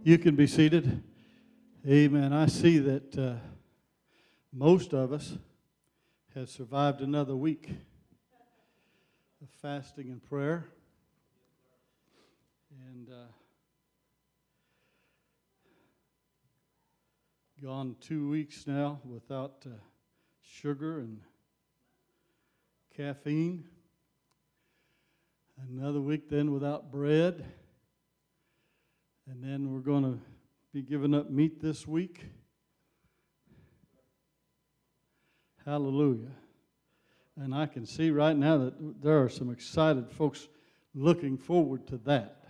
You can be seated. Amen. I see that most of us have survived another week of fasting and prayer. And gone 2 weeks now without sugar and caffeine. Another week then without bread. And then we're going to be giving up meat this week. Hallelujah. And I can see right now that there are some excited folks looking forward to that.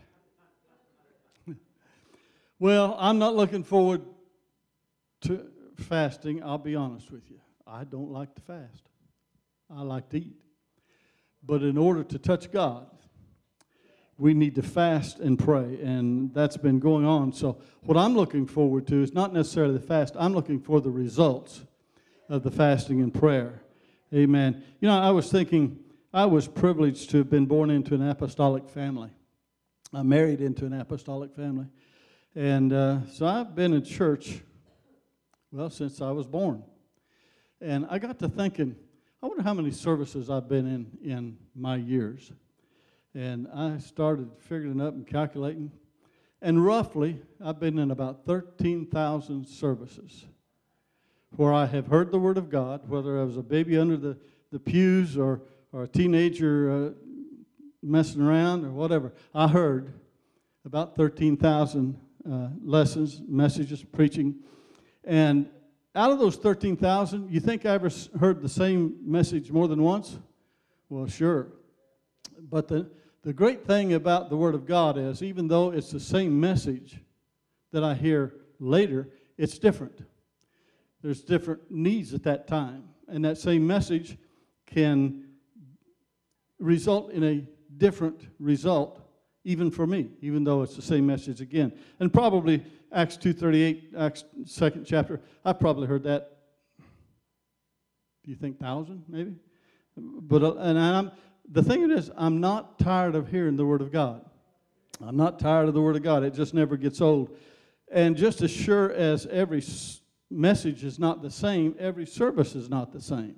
Well, I'm not looking forward to fasting, I'll be honest with you. I don't like to fast. I like to eat. But in order to touch God, we need to fast and pray, and that's been going on. So what I'm looking forward to is not necessarily the fast. I'm looking for the results of the fasting and prayer. Amen. You know, I was thinking, I was privileged to have been born into an apostolic family. I'm married into an apostolic family. And so I've been in church, well, since I was born. And I got to thinking, I wonder how many services I've been in my years. And I started figuring it up and calculating. And roughly, I've been in about 13,000 services where I have heard the Word of God, whether I was a baby under the pews or a teenager messing around or whatever. I heard about 13,000 lessons, messages, preaching. And out of those 13,000, you think I ever heard the same message more than once? Well, sure. But the great thing about the Word of God is, even though it's the same message that I hear later, it's different. There's different needs at that time. And that same message can result in a different result, even for me, even though it's the same message again. And probably Acts 2:38, Acts 2nd chapter, I've probably heard that, do you think 1,000 maybe? But the thing is, I'm not tired of hearing the Word of God. I'm not tired of the Word of God. It just never gets old. And just as sure as every message is not the same, every service is not the same.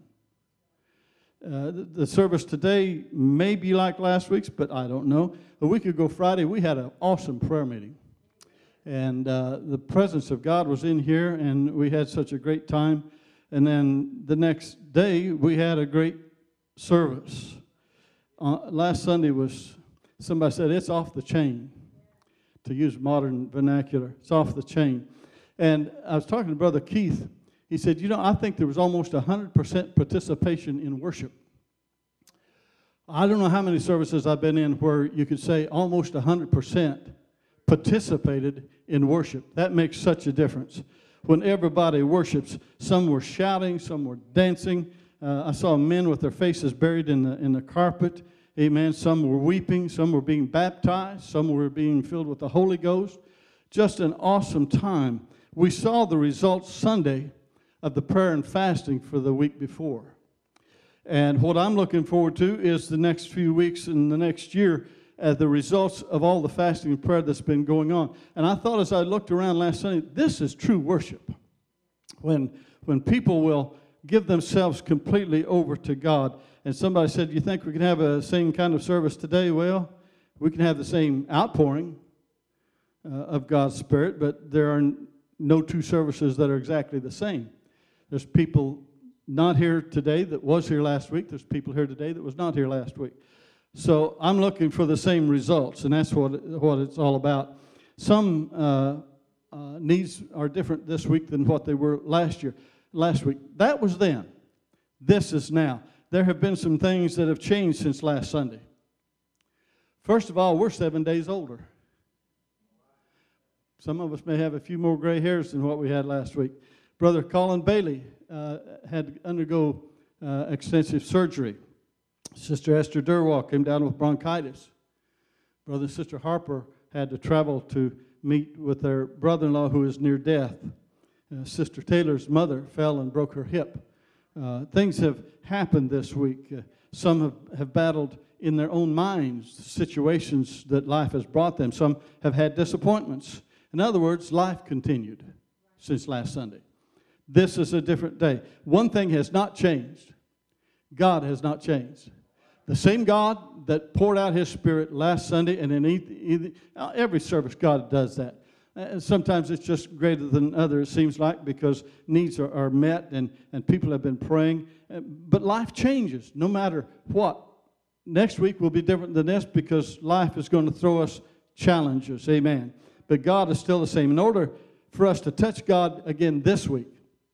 The service today may be like last week's, but I don't know. A week ago Friday, we had an awesome prayer meeting. And the presence of God was in here, and we had such a great time. And then the next day, we had a great service. Last Sunday somebody said, it's off the chain, to use modern vernacular. It's off the chain. And I was talking to Brother Keith. He said, you know, I think there was almost 100% participation in worship. I don't know how many services I've been in where you could say almost 100% participated in worship. That makes such a difference. When everybody worships, some were shouting, some were dancing. I saw men with their faces buried in the carpet. Amen. Some were weeping. Some were being baptized. Some were being filled with the Holy Ghost. Just an awesome time. We saw the results Sunday of the prayer and fasting for the week before. And what I'm looking forward to is the next few weeks and the next year, the results of all the fasting and prayer that's been going on. And I thought as I looked around last Sunday, this is true worship. When people will give themselves completely over to God. And somebody said, you think we can have a same kind of service today? Well, we can have the same outpouring of God's Spirit, but there are no two services that are exactly the same. There's people not here today that was here last week. There's people here today that was not here last week. So I'm looking for the same results, and that's what it's all about. Some needs are different this week than what they were last week. That was then. This is now. There have been some things that have changed since last Sunday. First of all, we're 7 days older. Some of us may have a few more gray hairs than what we had last week. Brother Colin Bailey had to undergo extensive surgery. Sister Esther Durwalk came down with bronchitis. Brother and Sister Harper had to travel to meet with their brother-in-law who is near death. Sister Taylor's mother fell and broke her hip. Things have happened this week. Some have battled in their own minds situations that life has brought them. Some have had disappointments. In other words, life continued since last Sunday. This is a different day. One thing has not changed. God has not changed. The same God that poured out His Spirit last Sunday, and in every service, God does that. And sometimes it's just greater than others, it seems like, because needs are met and people have been praying. But life changes no matter what. Next week will be different than this because life is going to throw us challenges. Amen. But God is still the same. In order for us to touch God again this week,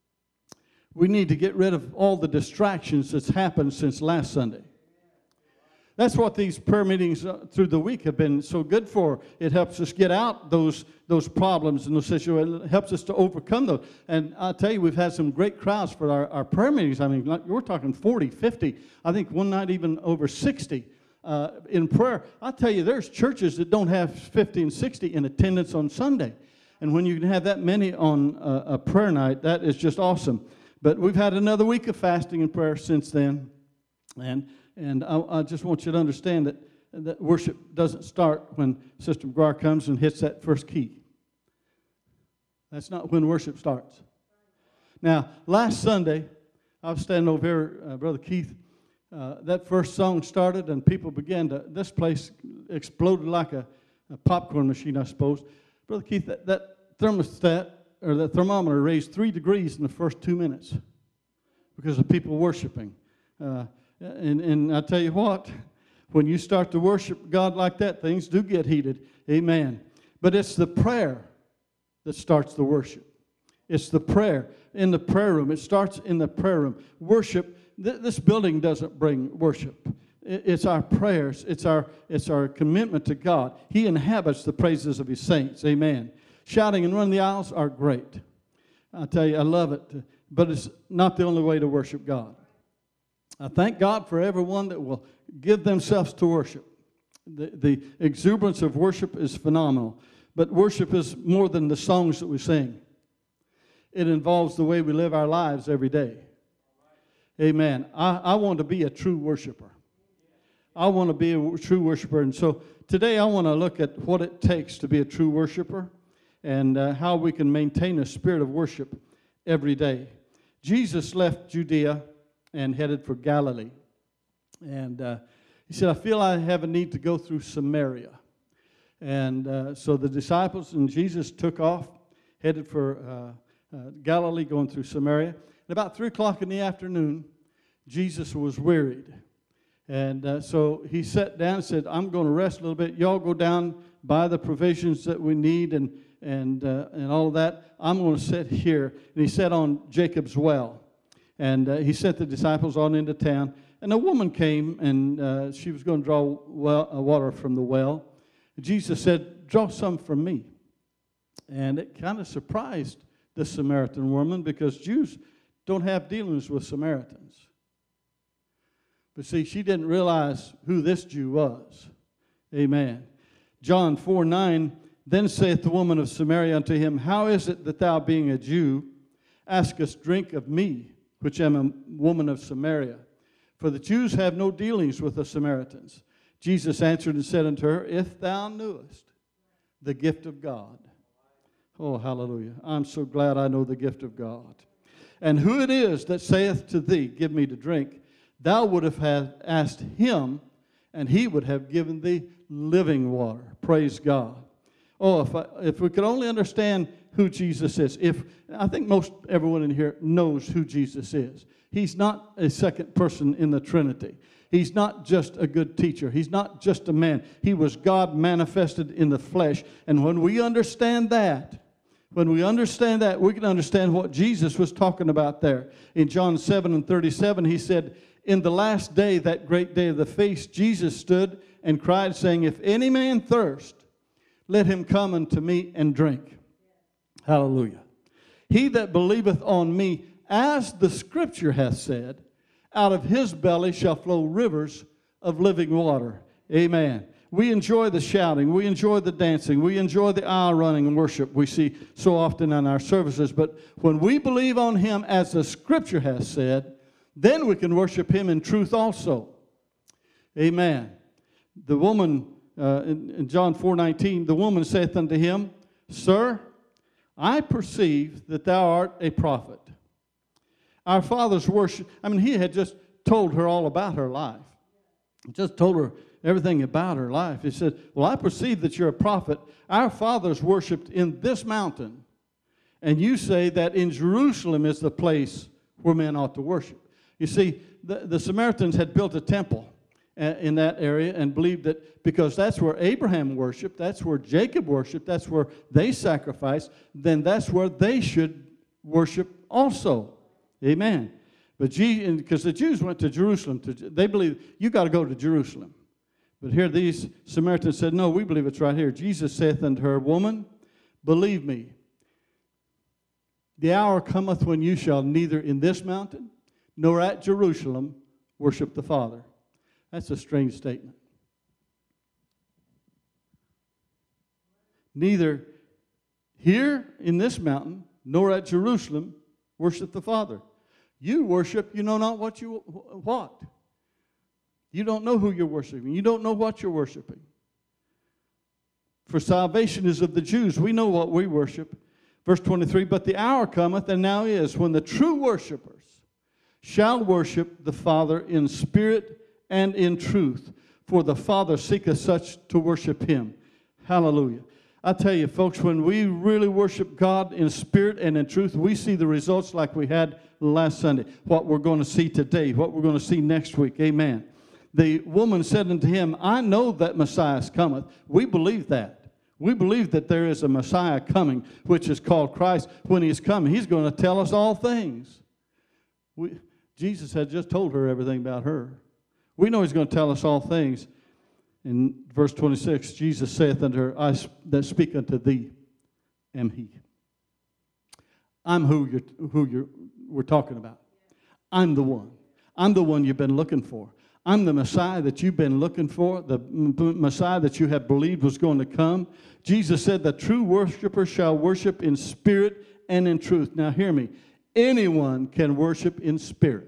we need to get rid of all the distractions that's happened since last Sunday. That's what these prayer meetings through the week have been so good for. It helps us get out those problems and those situations. It helps us to overcome those. And I'll tell you, we've had some great crowds for our prayer meetings. I mean, like, we're talking 40, 50. I think one night even over 60 in prayer. I'll tell you, there's churches that don't have 50 and 60 in attendance on Sunday. And when you can have that many on a prayer night, that is just awesome. But we've had another week of fasting and prayer since then. And I just want you to understand that worship doesn't start when Sister McGuire comes and hits that first key. That's not when worship starts. Now, last Sunday, I was standing over here, Brother Keith. That first song started, and people began to, this place exploded like a popcorn machine, I suppose. Brother Keith, that thermostat, or that thermometer raised 3 degrees in the first 2 minutes because of people worshiping. And I tell you what, when you start to worship God like that, things do get heated. Amen. But it's the prayer that starts the worship. It's the prayer in the prayer room. It starts in the prayer room. Worship, this building doesn't bring worship. It's our prayers. It's our commitment to God. He inhabits the praises of His saints. Amen. Shouting and running the aisles are great. I tell you, I love it. But it's not the only way to worship God. I thank God for everyone that will give themselves to worship. The exuberance of worship is phenomenal. But worship is more than the songs that we sing. It involves the way we live our lives every day. Amen. I want to be a true worshiper. I want to be a true worshiper. And so today I want to look at what it takes to be a true worshiper and how we can maintain a spirit of worship every day. Jesus left Judea and headed for Galilee. And He said, I feel I have a need to go through Samaria. And so the disciples and Jesus took off, headed for Galilee, going through Samaria. And about 3 o'clock in the afternoon, Jesus was wearied. And so He sat down and said, I'm going to rest a little bit. Y'all go down, buy the provisions that we need and all of that. I'm going to sit here. And He sat on Jacob's well. And He sent the disciples on into town. And a woman came, and she was going to draw water from the well. Jesus said, draw some from me. And it kind of surprised the Samaritan woman because Jews don't have dealings with Samaritans. But see, she didn't realize who this Jew was. Amen. John 4:9, then saith the woman of Samaria unto him, how is it that thou, being a Jew, askest drink of me, which am a woman of Samaria? For the Jews have no dealings with the Samaritans. Jesus answered and said unto her, if thou knewest the gift of God. Oh, hallelujah. I'm so glad I know the gift of God. And who it is that saith to thee, give me to drink, thou would have asked Him, and He would have given thee living water. Praise God. Oh, if we could only understand who Jesus is. I think most everyone in here knows who Jesus is. He's not a second person in the Trinity. He's not just a good teacher. He's not just a man. He was God manifested in the flesh. And when we understand that, we can understand what Jesus was talking about there. In John 7:37, He said, in the last day, that great day of the feast, Jesus stood and cried, saying, if any man thirst, let him come unto me and drink. Hallelujah. He that believeth on me, as the Scripture hath said, out of his belly shall flow rivers of living water. Amen. We enjoy the shouting. We enjoy the dancing. We enjoy the aisle running and worship we see so often in our services. But when we believe on Him as the Scripture has said, then we can worship Him in truth also. Amen. The woman, in John 4:19, the woman saith unto Him, Sir, I perceive that thou art a prophet. Our fathers worship. He had just told her all about her life. Just told her everything about her life. He said, well, I perceive that you're a prophet. Our fathers worshipped in this mountain, and you say that in Jerusalem is the place where men ought to worship. You see, the Samaritans had built a temple in that area and believed that because that's where Abraham worshiped, that's where Jacob worshiped, that's where they sacrificed, then that's where they should worship also. Amen. But because the Jews went to Jerusalem, they believe you got to go to Jerusalem. But here these Samaritans said, no, we believe it's right here. Jesus saith unto her, Woman, believe me, the hour cometh when you shall neither in this mountain nor at Jerusalem worship the Father. That's a strange statement. Neither here in this mountain nor at Jerusalem worship the Father. You worship, you know not what. You don't know who you're worshiping. You don't know what you're worshiping. For salvation is of the Jews. We know what we worship. Verse 23, but the hour cometh, and now is, when the true worshipers shall worship the Father in spirit and in truth. For the Father seeketh such to worship him. Hallelujah. I tell you, folks, when we really worship God in spirit and in truth, we see the results like we had last Sunday. What we're going to see today, what we're going to see next week. Amen. The woman said unto him, I know that Messiah cometh. We believe that. We believe that there is a Messiah coming, which is called Christ. When he's coming, he's going to tell us all things. Jesus had just told her everything about her. We know he's going to tell us all things. In verse 26, Jesus saith unto her, I that speak unto thee am he. I'm who we're talking about. I'm the one. I'm the one you've been looking for. I'm the Messiah that you've been looking for, the Messiah that you have believed was going to come. Jesus said the true worshiper shall worship in spirit and in truth. Now hear me. Anyone can worship in spirit.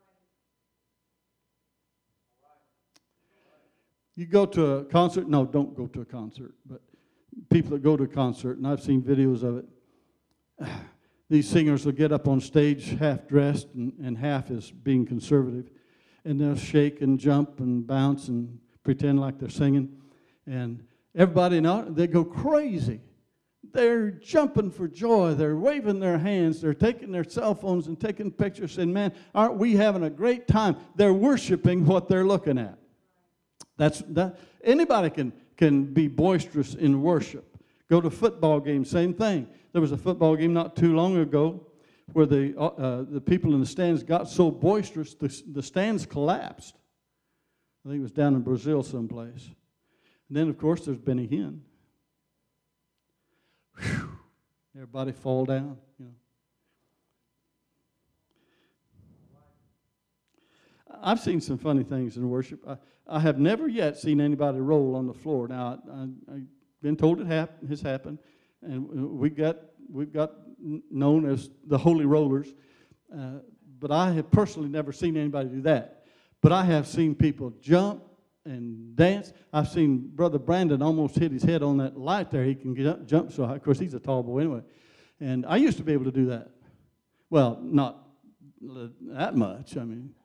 You go to a concert. No, don't go to a concert. But people that go to a concert, and I've seen videos of it, these singers will get up on stage half dressed and half as being conservative. And they'll shake and jump and bounce and pretend like they're singing. And everybody, they go crazy. They're jumping for joy. They're waving their hands. They're taking their cell phones and taking pictures saying, man, aren't we having a great time? They're worshiping what they're looking at. Anybody can be boisterous in worship. Go to football games, same thing. There was a football game not too long ago where the people in the stands got so boisterous, the stands collapsed. I think it was down in Brazil someplace. And then, of course, there's Benny Hinn. Whew. Everybody fall down, you know. I've seen some funny things in worship. I have never yet seen anybody roll on the floor. Now, I've been told it has happened, and we've got known as the Holy Rollers, but I have personally never seen anybody do that. But I have seen people jump and dance. I've seen Brother Brandon almost hit his head on that light there. He can jump so high. Of course, he's a tall boy anyway. And I used to be able to do that. Well, not that much,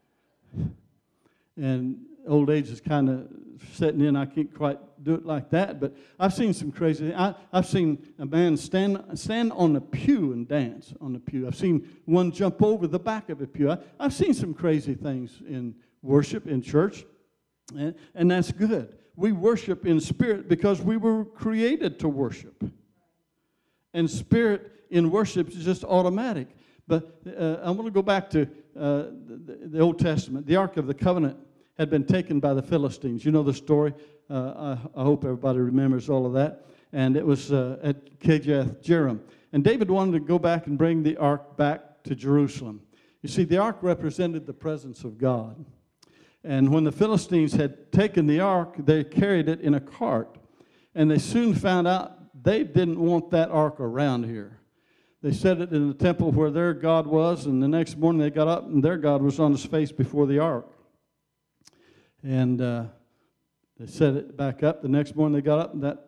And old age is kind of setting in. I can't quite do it like that, but I've seen some crazy. I've seen a man stand on the pew and dance on the pew. I've seen one jump over the back of a pew. I've seen some crazy things in worship in church, and that's good. We worship in spirit because we were created to worship, and spirit in worship is just automatic. But I want to go back to the Old Testament. The Ark of the Covenant had been taken by the Philistines. You know the story. I hope everybody remembers all of that. And it was at Kirjath-Jearim. And David wanted to go back and bring the ark back to Jerusalem. You see, the ark represented the presence of God. And when the Philistines had taken the ark, they carried it in a cart. And they soon found out they didn't want that ark around here. They set it in the temple where their God was, and the next morning they got up and their God was on his face before the ark. And they set it back up. The next morning they got up and that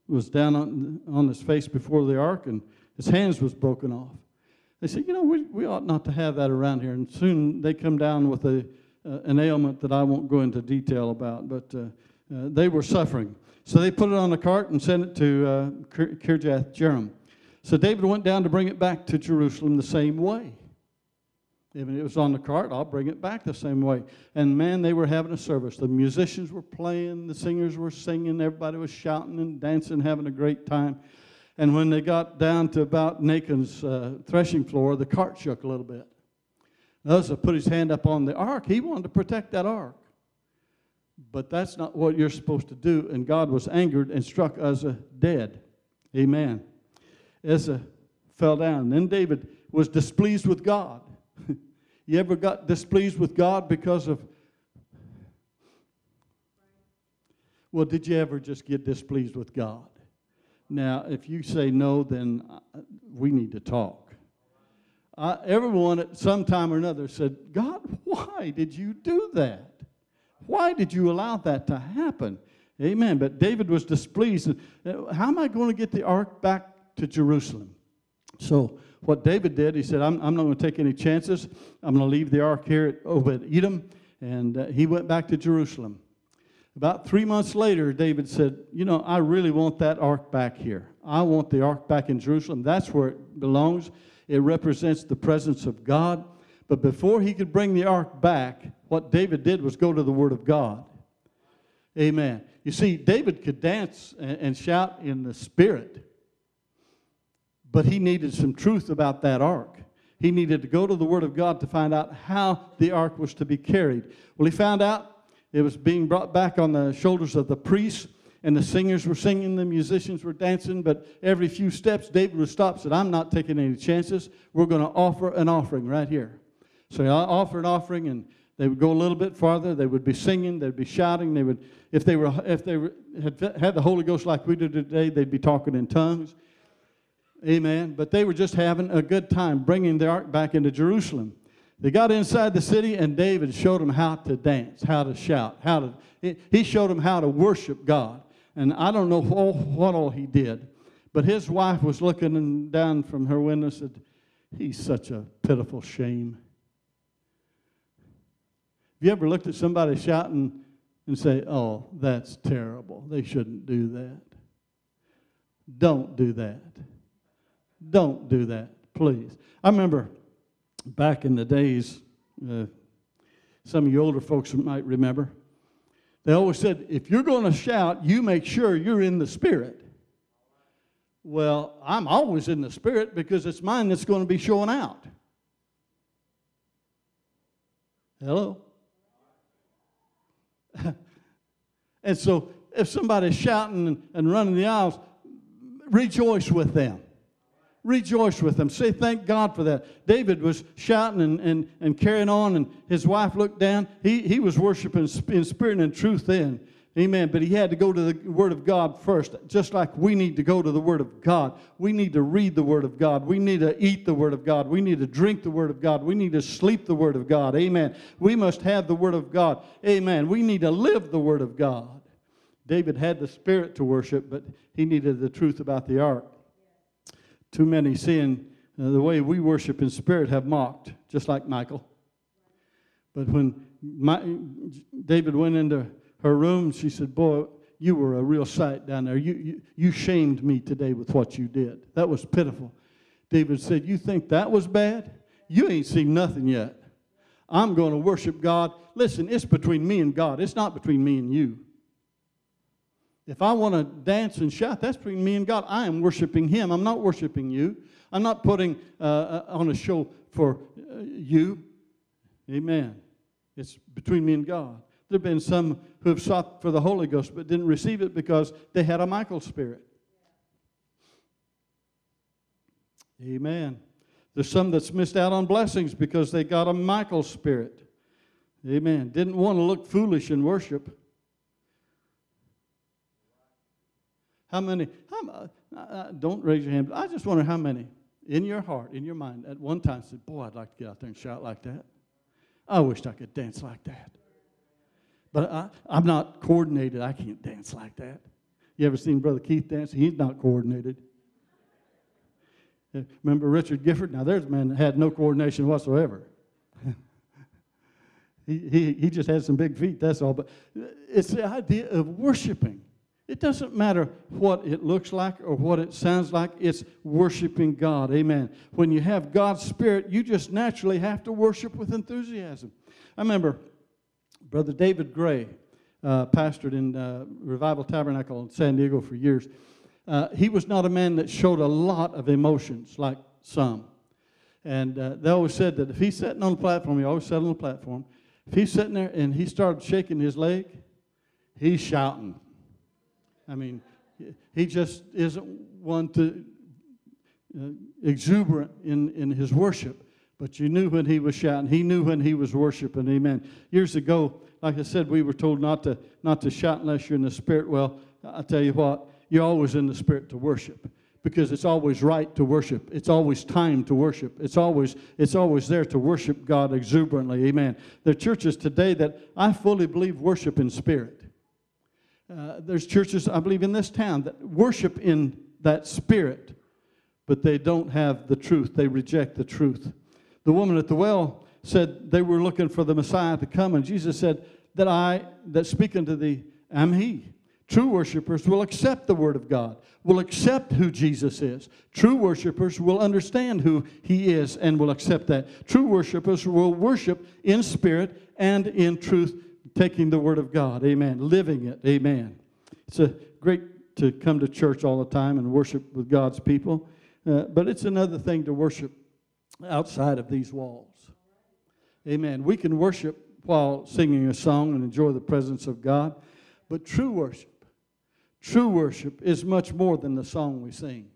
was down on his face before the ark, and his hands was broken off. They said, we ought not to have that around here. And soon they come down with an ailment that I won't go into detail about, but they were suffering. So they put it on a cart and sent it to Kirjath Jearim. So David went down to bring it back to Jerusalem the same way. If it was on the cart, I'll bring it back the same way. And man, they were having a service. The musicians were playing, the singers were singing, everybody was shouting and dancing, having a great time. And when they got down to about Nachon's threshing floor, the cart shook a little bit. Uzzah put his hand up on the ark. He wanted to protect that ark. But that's not what you're supposed to do. And God was angered and struck Uzzah dead. Amen. Uzzah fell down. Then David was displeased with God. You ever got displeased with God because of... Well, did you ever just get displeased with God? Now, if you say no, then we need to talk. Everyone at some time or another said, God, why did you do that? Why did you allow that to happen? Amen. But David was displeased. How am I going to get the ark back to Jerusalem? So what David did, he said, I'm not going to take any chances. I'm going to leave the ark here at Obed-Edom. And he went back to Jerusalem. About 3 months later, David said, I really want that ark back here. I want the ark back in Jerusalem. That's where it belongs. It represents the presence of God. But before he could bring the ark back, what David did was go to the Word of God. Amen. You see, David could dance and shout in the Spirit, but he needed some truth about that ark. He needed to go to the Word of God to find out how the ark was to be carried. Well, he found out it was being brought back on the shoulders of the priests, and the singers were singing, the musicians were dancing, but every few steps, David would stop and said, I'm not taking any chances. We're going to offer an offering right here. So he offered an offering, and they would go a little bit farther. They would be singing. They'd be shouting. They would, if they had the Holy Ghost like we do today, they'd be talking in tongues. Amen. But they were just having a good time bringing the ark back into Jerusalem. They got inside the city, and David showed them how to dance, how to shout, he showed them how to worship God. And I don't know what all he did, but his wife was looking down from her window and said, he's such a pitiful shame. Have you ever looked at somebody shouting and say, oh, that's terrible. They shouldn't do that. Don't do that. Don't do that, please. I remember back in the days, some of you older folks might remember, they always said, if you're going to shout, you make sure you're in the Spirit. Well, I'm always in the Spirit because it's mine that's going to be showing out. Hello? And so if somebody's shouting and running the aisles, rejoice with them. Rejoice with them. Say thank God for that. David was shouting and carrying on, and his wife looked down. He was worshiping in spirit and in truth then. Amen. But he had to go to the Word of God first, just like we need to go to the Word of God. We need to read the Word of God. We need to eat the Word of God. We need to drink the Word of God. We need to sleep the Word of God. Amen. We must have the Word of God. Amen. We need to live the Word of God. David had the Spirit to worship, but he needed the truth about the ark. Too many, seeing the way we worship in spirit, have mocked, just like Michal. But when David went into her room, she said, boy, you were a real sight down there. You shamed me today with what you did. That was pitiful. David said, you think that was bad? You ain't seen nothing yet. I'm going to worship God. Listen, it's between me and God. It's not between me and you. If I want to dance and shout, that's between me and God. I am worshiping Him. I'm not worshiping you. I'm not putting on a show for you. Amen. It's between me and God. There have been some who have sought for the Holy Ghost but didn't receive it because they had a Michal spirit. Amen. There's some that's missed out on blessings because they got a Michal spirit. Amen. Didn't want to look foolish in worship. How many, don't raise your hand, but I just wonder how many in your heart, in your mind, at one time said, boy, I'd like to get out there and shout like that. I wished I could dance like that. But I'm not coordinated. I can't dance like that. You ever seen Brother Keith dance? He's not coordinated. Remember Richard Gifford? Now there's a man that had no coordination whatsoever. He just had some big feet, that's all. But it's the idea of worshiping. It doesn't matter what it looks like or what it sounds like. It's worshiping God. Amen. When you have God's Spirit, you just naturally have to worship with enthusiasm. I remember Brother David Gray, pastored in Revival Tabernacle in San Diego for years. He was not a man that showed a lot of emotions like some. And they always said that if he's sitting on the platform, he always sat on the platform, if he's sitting there and he started shaking his leg, he's shouting. I mean, he just isn't one to exuberant in his worship. But you knew when he was shouting. He knew when he was worshiping. Amen. Years ago, like I said, we were told not to shout unless you're in the Spirit. Well, I tell you what, you're always in the Spirit to worship, because it's always right to worship. It's always time to worship. It's always there to worship God exuberantly. Amen. There are churches today that I fully believe worship in spirit. There's churches, I believe, in this town that worship in that spirit, but they don't have the truth. They reject the truth. The woman at the well said they were looking for the Messiah to come, and Jesus said, that speak unto thee am he. True worshipers will accept the Word of God, will accept who Jesus is. True worshipers will understand who He is and will accept that. True worshipers will worship in spirit and in truth, taking the Word of God. Amen. Living it. Amen. It's great to come to church all the time and worship with God's people, but it's another thing to worship outside of these walls. Amen. We can worship while singing a song and enjoy the presence of God, but true worship is much more than the song we sing.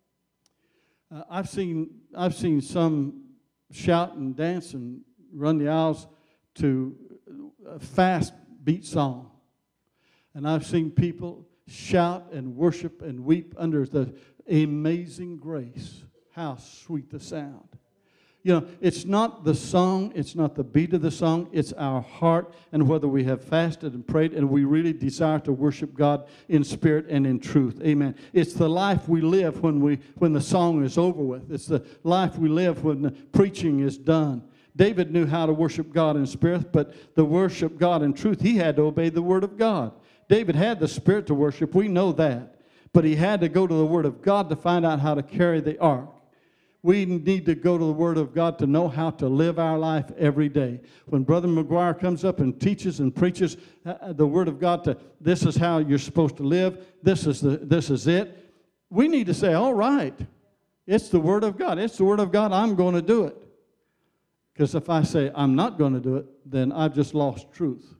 I've seen some shout and dance and run the aisles to a fast beat song, and I've seen people shout and worship and weep under the amazing grace. How sweet the sound. You know, it's not the song, it's not the beat of the song, it's our heart, and whether we have fasted and prayed and we really desire to worship God in spirit and in truth. Amen. It's the life we live when the song is over with. It's the life we live when the preaching is done. David knew how to worship God in spirit, but to worship God in truth, he had to obey the Word of God. David had the Spirit to worship, we know that, but he had to go to the Word of God to find out how to carry the ark. We need to go to the Word of God to know how to live our life every day. When Brother McGuire comes up and teaches and preaches the Word of God, this is how you're supposed to live, this is it, we need to say, all right, it's the Word of God. It's the Word of God. I'm going to do it. Because if I say I'm not going to do it, then I've just lost truth.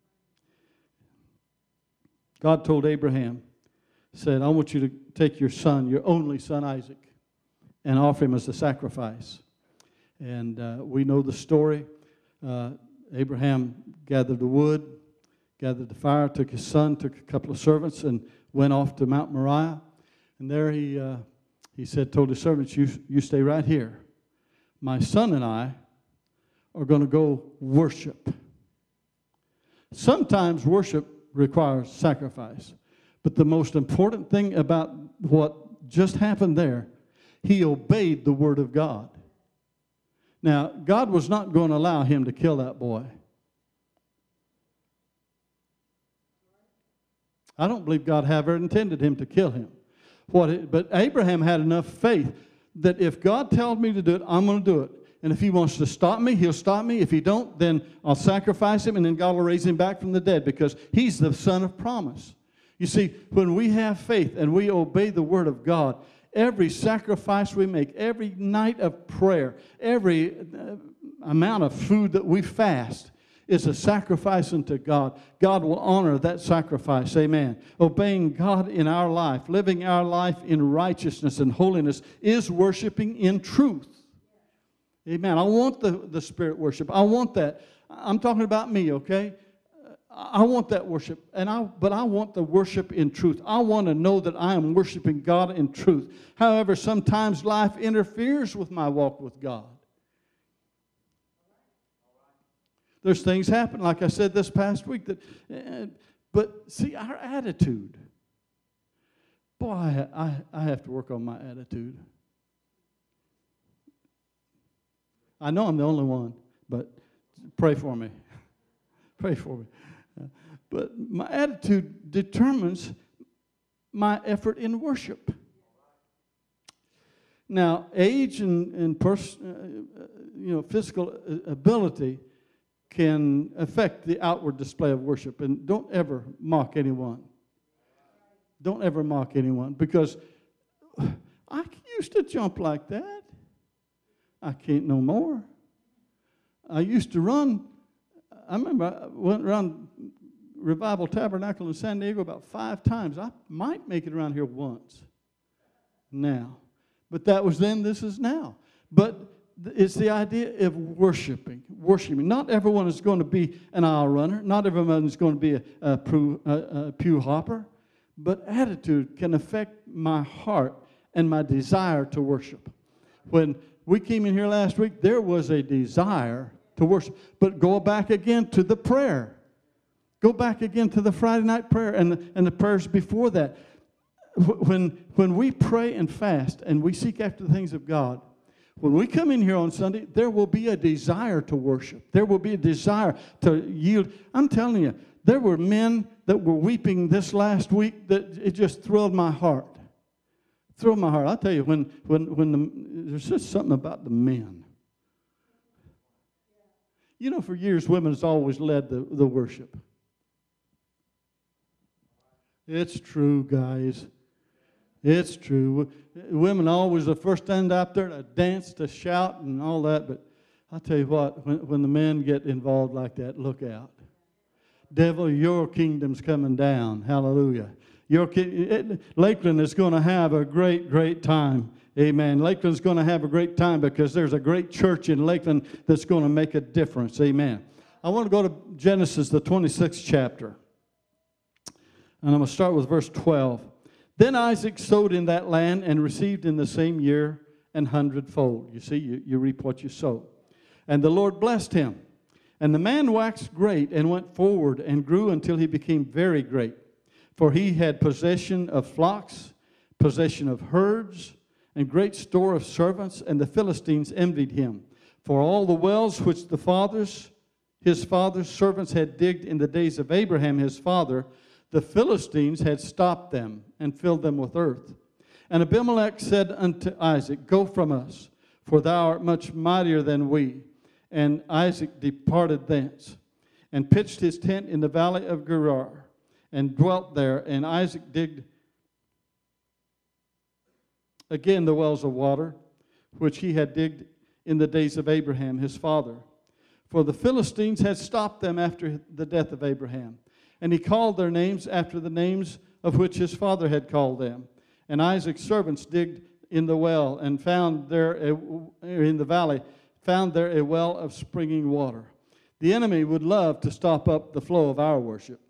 God told Abraham, said, I want you to take your son, your only son Isaac, and offer him as a sacrifice. And we know the story. Abraham gathered the wood, gathered the fire, took his son, took a couple of servants, and went off to Mount Moriah. And there he told his servants, you stay right here. My son and I are going to go worship. Sometimes worship requires sacrifice. But the most important thing about what just happened there, he obeyed the Word of God. Now, God was not going to allow him to kill that boy. I don't believe God ever intended him to kill him. But Abraham had enough faith that if God tells me to do it, I'm going to do it. And if he wants to stop me, he'll stop me. If he don't, then I'll sacrifice him, and then God will raise him back from the dead, because he's the son of promise. You see, when we have faith and we obey the Word of God, every sacrifice we make, every night of prayer, every amount of food that we fast is a sacrifice unto God. God will honor that sacrifice. Amen. Obeying God in our life, living our life in righteousness and holiness is worshiping in truth. Amen. I want the Spirit worship. I want that. I'm talking about me, okay? I want that worship, but I want the worship in truth. I want to know that I am worshiping God in truth. However, sometimes life interferes with my walk with God. There's things happen, like I said this past week, but see, our attitude. Boy, I have to work on my attitude. I know I'm the only one, but pray for me. Pray for me. But my attitude determines my effort in worship. Now, age and physical ability can affect the outward display of worship. And don't ever mock anyone. Don't ever mock anyone, because I used to jump like that. I can't no more. I used to run. I remember I went around Revival Tabernacle in San Diego about 5 times. I might make it around here once now. But that was then, this is now. But it's the idea of worshiping. Not everyone is going to be an aisle runner. Not everyone is going to be a pew hopper. But attitude can affect my heart and my desire to worship. When we came in here last week, there was a desire to worship. But go back again to the prayer. Go back again to the Friday night prayer and the prayers before that. When we pray and fast and we seek after the things of God, when we come in here on Sunday, there will be a desire to worship. There will be a desire to yield. I'm telling you, there were men that were weeping this last week that it just thrilled my heart. Thrilled my heart. I'll tell you, there's just something about the men. You know, for years, women has always led the worship. It's true, guys. It's true. Women always the first stand out there to dance, to shout, and all that. But I'll tell you what, when the men get involved like that, look out. Devil, your kingdom's coming down. Hallelujah. Lakeland is going to have a great, great time. Amen. Lakeland's going to have a great time because there's a great church in Lakeland that's going to make a difference. Amen. I want to go to Genesis, the 26th chapter. And I'm going to start with verse 12. Then Isaac sowed in that land and received in the same year 100-fold. You see, you reap what you sow. And the Lord blessed him. And the man waxed great and went forward and grew until he became very great. For he had possession of flocks, possession of herds, and great store of servants, and the Philistines envied him. For all the wells which his father's servants had digged in the days of Abraham his father, the Philistines had stopped them and filled them with earth. And Abimelech said unto Isaac, Go from us, for thou art much mightier than we. And Isaac departed thence, and pitched his tent in the valley of Gerar, and dwelt there. And Isaac digged again the wells of water, which he had digged in the days of Abraham his father. For the Philistines had stopped them after the death of Abraham. And he called their names after the names of which his father had called them. And Isaac's servants digged in the well, and found there in the valley, found there a well of springing water. The enemy would love to stop up the flow of our worship.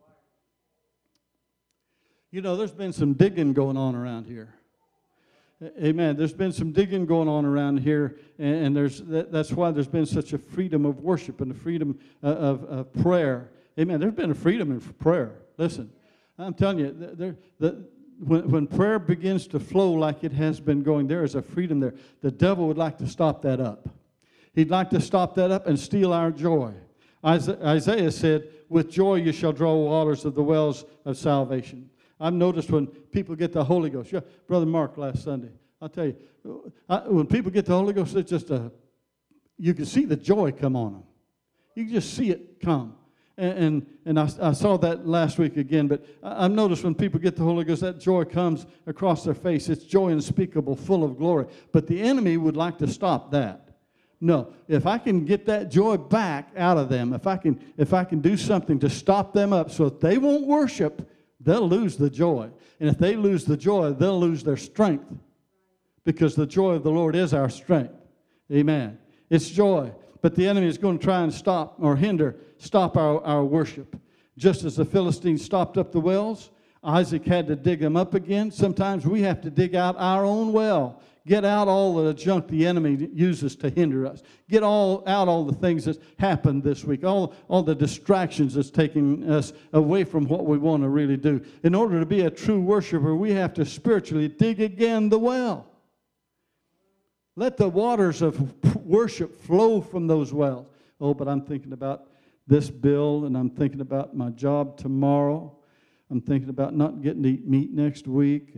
You know, there's been some digging going on around here. Amen. There's been some digging going on around here, and that's why there's been such a freedom of worship and a freedom of prayer. Amen. There's been a freedom in prayer. Listen, I'm telling you, when prayer begins to flow like it has been going, there is a freedom there. The devil would like to stop that up. He'd like to stop that up and steal our joy. Isaiah said, with joy you shall draw waters of the wells of salvation. I've noticed when people get the Holy Ghost. Yeah, Brother Mark last Sunday, I'll tell you, when people get the Holy Ghost, it's just you can see the joy come on them. You can just see it come. And I saw that last week again, but I've noticed when people get the Holy Ghost, that joy comes across their face. It's joy unspeakable, full of glory. But the enemy would like to stop that. No, if I can get that joy back out of them, if I can do something to stop them up so that they won't worship, they'll lose the joy. And if they lose the joy, they'll lose their strength. Because the joy of the Lord is our strength. Amen. It's joy. But the enemy is going to try and stop our worship. Just as the Philistines stopped up the wells, Isaac had to dig them up again. Sometimes we have to dig out our own well. Get out all the junk the enemy uses to hinder us. Get out all the things that's happened this week, all the distractions that's taking us away from what we want to really do. In order to be a true worshiper, we have to spiritually dig again the well. Let the waters of worship flow from those wells. Oh, but I'm thinking about this bill, and I'm thinking about my job tomorrow. I'm thinking about not getting to eat meat next week.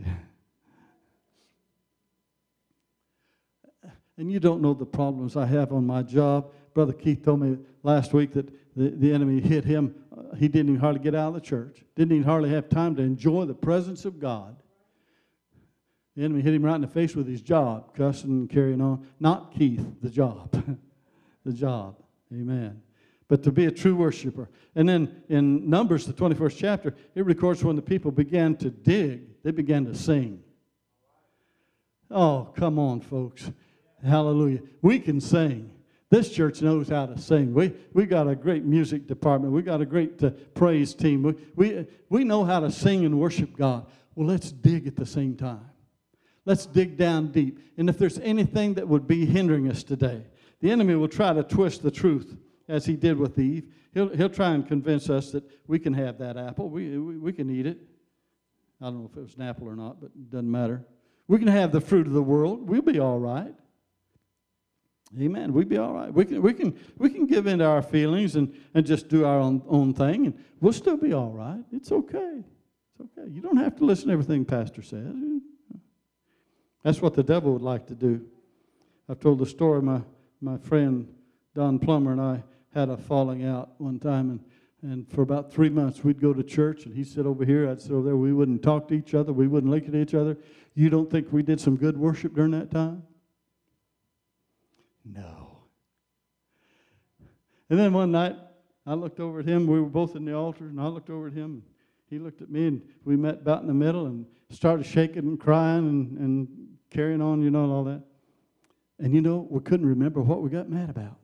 And you don't know the problems I have on my job. Brother Keith told me last week that the enemy hit him. He didn't even hardly get out of the church. Didn't even hardly have time to enjoy the presence of God. The enemy hit him right in the face with his job, cussing and carrying on. Not Keith, the job. The job. Amen. But to be a true worshiper. And then in Numbers, the 21st chapter, it records when the people began to dig, they began to sing. Oh, come on, folks. Hallelujah. We can sing. This church knows how to sing. We got a great music department. We got a great praise team. We know how to sing and worship God. Well, let's dig at the same time. Let's dig down deep. And if there's anything that would be hindering us today, the enemy will try to twist the truth, as he did with Eve. He'll try and convince us that we can have that apple. We can eat it. I don't know if it was an apple or not, but it doesn't matter. We can have the fruit of the world. We'll be all right. Amen. We'll be all right. We can give in to our feelings and just do our own thing, and we'll still be all right. It's okay. It's okay. You don't have to listen to everything Pastor says. That's what the devil would like to do. I've told the story. My friend Don Plummer and I had a falling out one time, and for about 3 months we'd go to church, and he'd sit over here, I'd sit over there. We wouldn't talk to each other. We wouldn't look at each other. You don't think we did some good worship during that time? No. And then one night, I looked over at him. We were both in the altar, and I looked over at him. And he looked at me, and we met about in the middle and started shaking and crying and carrying on, and all that. And we couldn't remember what we got mad about.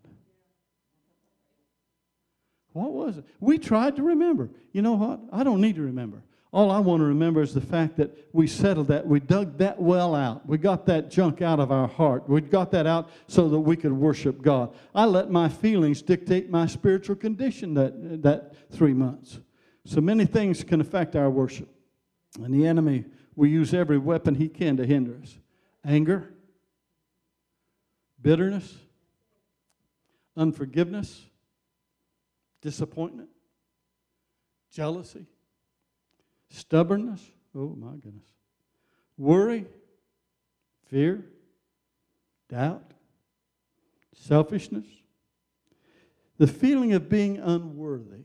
What was it? We tried to remember. You know what? I don't need to remember. All I want to remember is the fact that we settled that. We dug that well out. We got that junk out of our heart. We got that out so that we could worship God. I let my feelings dictate my spiritual condition that 3 months. So many things can affect our worship. And the enemy will use every weapon he can to hinder us. Anger, bitterness, unforgiveness, disappointment, jealousy, stubbornness, oh my goodness, worry, fear, doubt, selfishness, the feeling of being unworthy.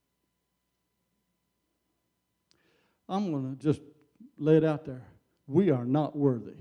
I'm going to just lay it out there. We are not worthy.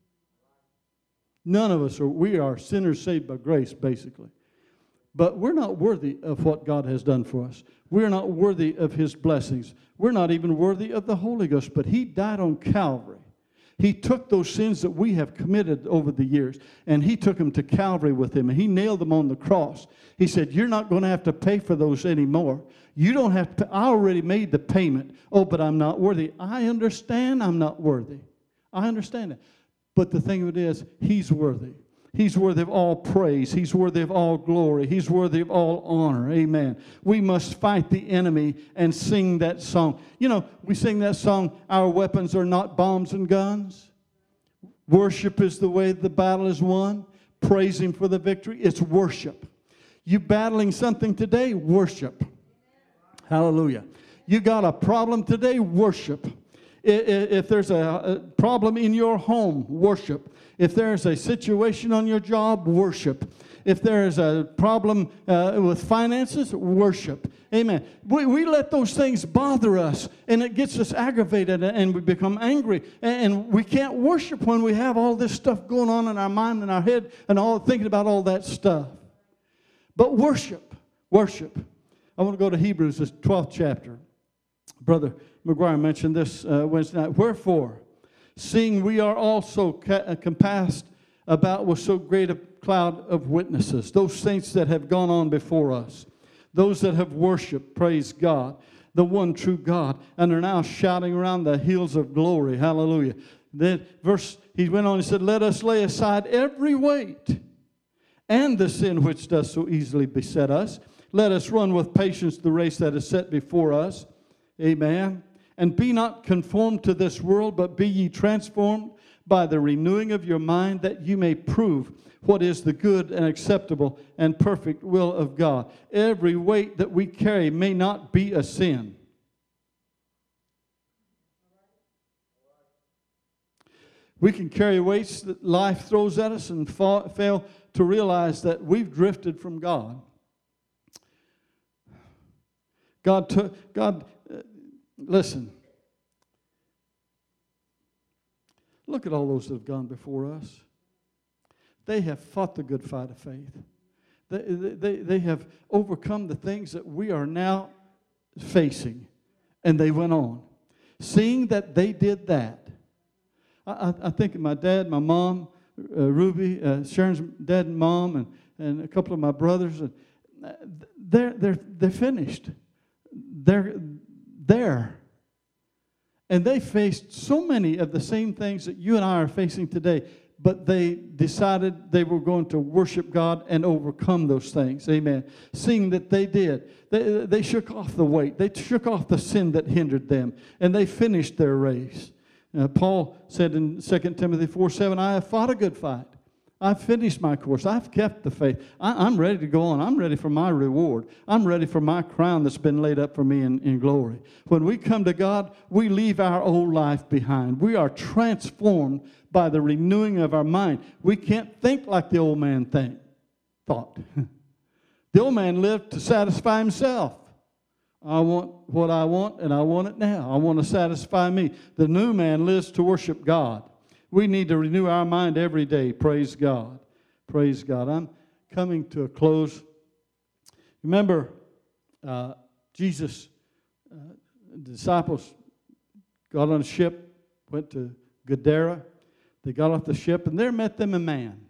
None of us are. We are sinners saved by grace, basically. But we're not worthy of what God has done for us. We're not worthy of His blessings. We're not even worthy of the Holy Ghost. But He died on Calvary. He took those sins that we have committed over the years, and He took them to Calvary with Him, and He nailed them on the cross. He said, you're not going to have to pay for those anymore. You don't have to. I already made the payment. Oh, but I'm not worthy. I understand I'm not worthy. I understand that. But the thing of it is, He's worthy. He's worthy of all praise. He's worthy of all glory. He's worthy of all honor. Amen. We must fight the enemy and sing that song. We sing that song, our weapons are not bombs and guns. Worship is the way the battle is won. Praise Him for the victory. It's worship. You battling something today? Worship. Hallelujah. You got a problem today? Worship. If there's a problem in your home, worship. If there's a situation on your job, worship. If there's a problem with finances, worship. Amen. We let those things bother us, and it gets us aggravated, and we become angry. And we can't worship when we have all this stuff going on in our mind and our head and all thinking about all that stuff. But worship. I want to go to Hebrews, the 12th chapter. Brother McGuire mentioned this Wednesday night. Wherefore, seeing we are also compassed about with so great a cloud of witnesses, those saints that have gone on before us, those that have worshiped, praise God, the one true God, and are now shouting around the hills of glory, hallelujah. Then he went on and said, let us lay aside every weight and the sin which does so easily beset us. Let us run with patience the race that is set before us. Amen. And be not conformed to this world, but be ye transformed by the renewing of your mind, that you may prove what is the good and acceptable and perfect will of God. Every weight that we carry may not be a sin. We can carry weights that life throws at us and fail to realize that we've drifted from God. Listen. Look at all those that have gone before us. They have fought the good fight of faith. They have overcome the things that we are now facing. And they went on. Seeing that they did that, I think of my dad, my mom, Ruby, Sharon's dad and mom, and a couple of my brothers. They're finished. They're there. And they faced so many of the same things that you and I are facing today, but they decided they were going to worship God and overcome those things. Amen. Seeing that they did. They shook off the weight. They shook off the sin that hindered them, and they finished their race. Paul said in 2 Timothy 4:7, I have fought a good fight. I've finished my course. I've kept the faith. I'm ready to go on. I'm ready for my reward. I'm ready for my crown that's been laid up for me in glory. When we come to God, we leave our old life behind. We are transformed by the renewing of our mind. We can't think like the old man thought. The old man lived to satisfy himself. I want what I want, and I want it now. I want to satisfy me. The new man lives to worship God. We need to renew our mind every day. Praise God. Praise God. I'm coming to a close. Remember, Jesus, the disciples got on a ship, went to Gadara. They got off the ship, and there met them a man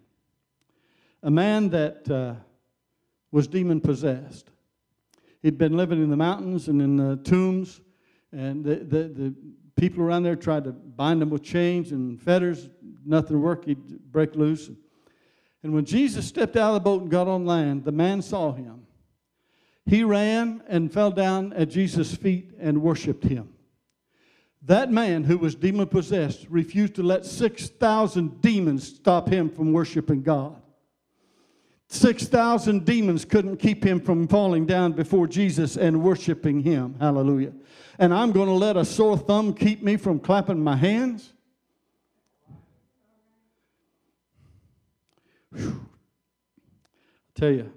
that was demon-possessed. He'd been living in the mountains and in the tombs, and the people around there tried to bind him with chains and fetters. Nothing worked. He'd break loose. And when Jesus stepped out of the boat and got on land, the man saw him. He ran and fell down at Jesus' feet and worshiped him. That man who was demon-possessed refused to let 6,000 demons stop him from worshiping God. 6,000 demons couldn't keep him from falling down before Jesus and worshiping him. Hallelujah. And I'm going to let a sore thumb keep me from clapping my hands? Whew. I tell you,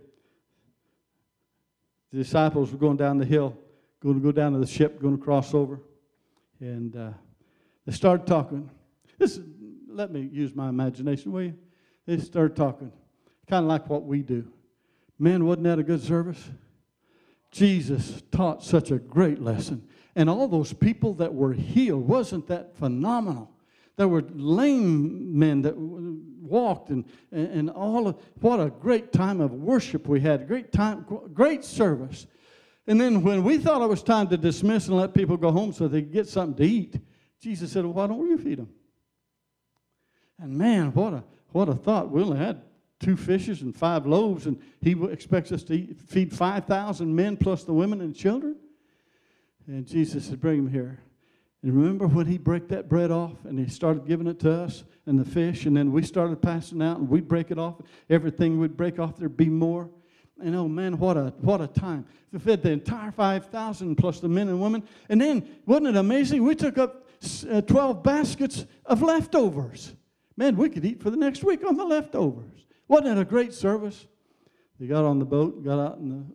the disciples were going down the hill, going to go down to the ship, going to cross over. And they started talking. Let me use my imagination, will you? They started talking. Kind of like what we do. Man, wasn't that a good service? Jesus taught such a great lesson. And all those people that were healed, wasn't that phenomenal? There were lame men that walked, and all of, what a great time of worship we had. Great time, great service. And then when we thought it was time to dismiss and let people go home so they could get something to eat, Jesus said, well, why don't you feed them? And man, what a thought. We only had 2 fishes and 5 loaves, and he expects us to feed 5,000 men plus the women and children. And Jesus said, bring them here. And remember when he broke that bread off and he started giving it to us and the fish, and then we started passing out and we'd break it off. Everything we'd break off, there'd be more. And oh man, what a time. We fed the entire 5,000 plus the men and women. And then, wasn't it amazing? We took up 12 baskets of leftovers. Man, we could eat for the next week on the leftovers. Wasn't it a great service? They got on the boat, got out in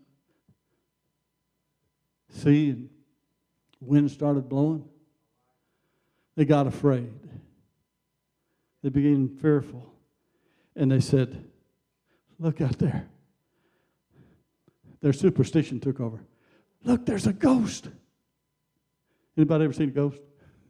the sea, and wind started blowing. They got afraid. They became fearful. And they said, look out there. Their superstition took over. Look, there's a ghost. Anybody ever seen a ghost?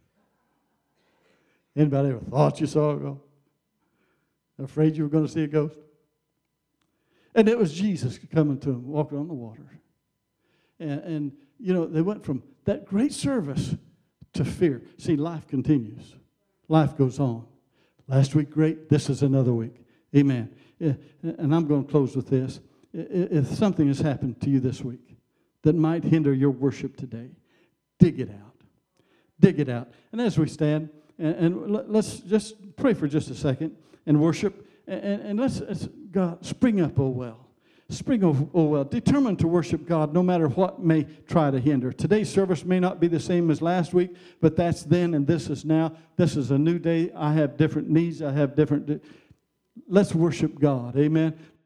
Anybody ever thought you saw a ghost? Afraid you were going to see a ghost? And it was Jesus coming to them, walking on the water. And you know, they went from that great service to fear. See, life continues. Life goes on. Last week, great. This is another week. Amen. Yeah, and I'm going to close with this. If something has happened to you this week that might hinder your worship today, dig it out. Dig it out. And as we stand, and let's just pray for just a second and worship. And let's God, spring up, oh well. Spring, oh well. Determined to worship God no matter what may try to hinder. Today's service may not be the same as last week, but that's then and this is now. This is a new day. I have different needs. I have different... Let's worship God. Amen.